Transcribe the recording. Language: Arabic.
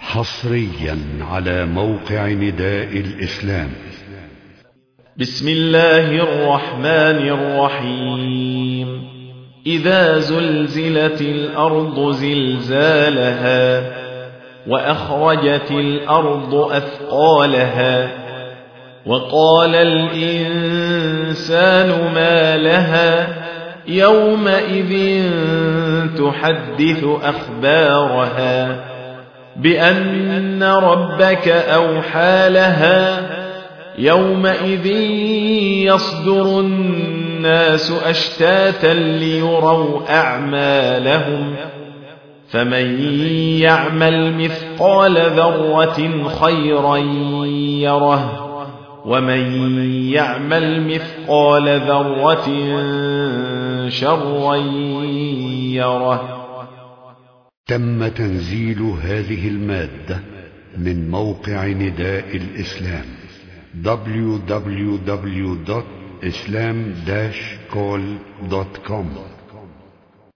حصريا على موقع نداء الإسلام. بسم الله الرحمن الرحيم. إذا زلزلت الأرض زلزالها وأخرجت الأرض أثقالها وقال الإنسان ما لها يومئذ تحدث أخبارها بأن ربك أوحى لها يومئذ يصدر الناس أشتاتا ليروا أعمالهم فمن يعمل مثقال ذرة خيرا يره ومن يعمل مثقال ذرة شرا يره. تم تنزيل هذه المادة من موقع نداء الإسلام www.islam-call.com